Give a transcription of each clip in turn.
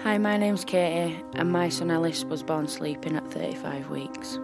Hi, my name's Katie, and my son Ellis was born sleeping at 35 weeks.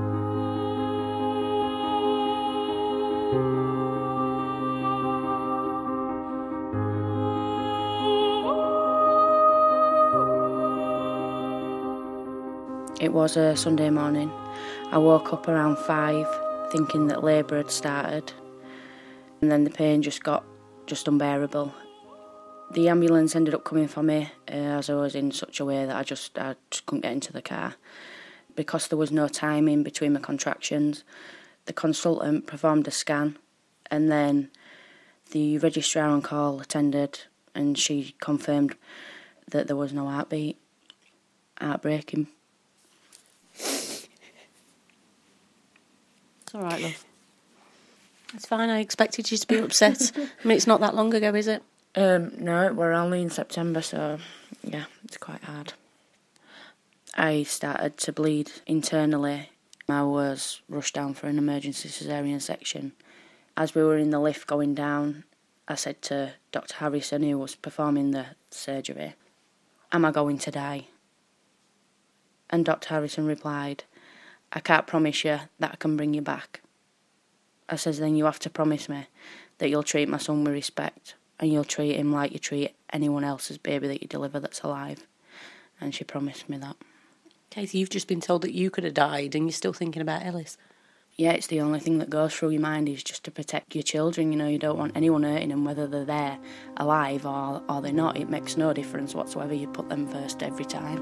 It was a Sunday morning. I woke up around 5 thinking that labour had started, and then the pain just got unbearable. The ambulance ended up coming for me as I was in such a way that I just couldn't get into the car. Because there was no timing between my contractions, the consultant performed a scan, and then the registrar on call attended, and she confirmed that there was no heartbeat. Heartbreaking. It's all right, love. It's fine. I expected you to be upset. I mean, it's not that long ago, is it? No, we're only in September, so yeah, it's quite hard. I started to bleed internally. I was rushed down for an emergency caesarean section. As we were in the lift going down, I said to Dr. Harrison, who was performing the surgery, "Am I going to die?" And Dr. Harrison replied, "I can't promise you that I can bring you back." I says, "Then you have to promise me that you'll treat my son with respect, and you'll treat him like you treat anyone else's baby that you deliver that's alive." And she promised me that. Katie, you've just been told that you could have died and you're still thinking about Ellis. Yeah, it's the only thing that goes through your mind is just to protect your children. You know, you don't want anyone hurting them, whether they're there alive or they're not. It makes no difference whatsoever. You put them first every time.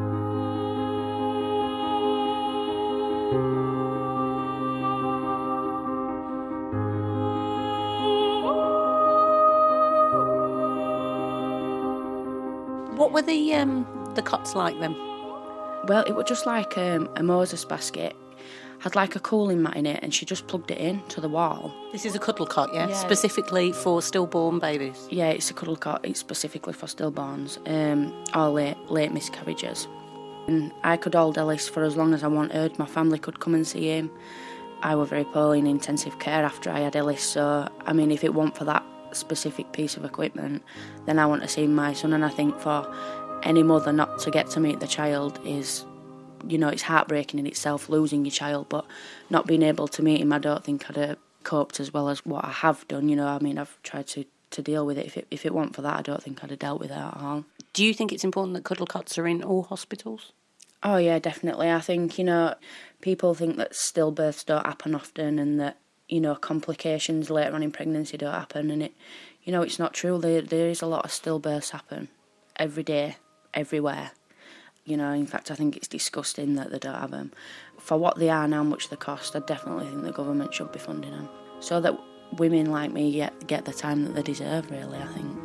What were the cots like then? Well, it was just like a Moses basket. Had like a cooling mat in it, and she just plugged it in to the wall. This is a cuddle cot, yeah? Yeah. Specifically for stillborn babies? Yeah, it's a cuddle cot. It's specifically for stillborns or late miscarriages. And I could hold Ellis for as long as I wanted. My family could come and see him. I was very poorly in intensive care after I had Ellis, so, I mean, if it weren't for that specific piece of equipment, then I want to see my son. And I think for any mother not to get to meet the child is, you know, it's heartbreaking in itself, losing your child, but not being able to meet him, I don't think I'd have coped as well as what I have done. You know, I mean, I've tried to deal with it. If it weren't for that, I don't think I'd have dealt with it at all. Do you think it's important that cuddle cots are in all hospitals? Oh yeah, definitely. I think, you know, people think that stillbirths don't happen often and that, you know, complications later on in pregnancy don't happen, and it, you know, it's not true. There is a lot of stillbirths happen every day, everywhere. You know, in fact, I think it's disgusting that they don't have them. For what they are and how much they cost, I definitely think the government should be funding them so that women like me get the time that they deserve, really, I think.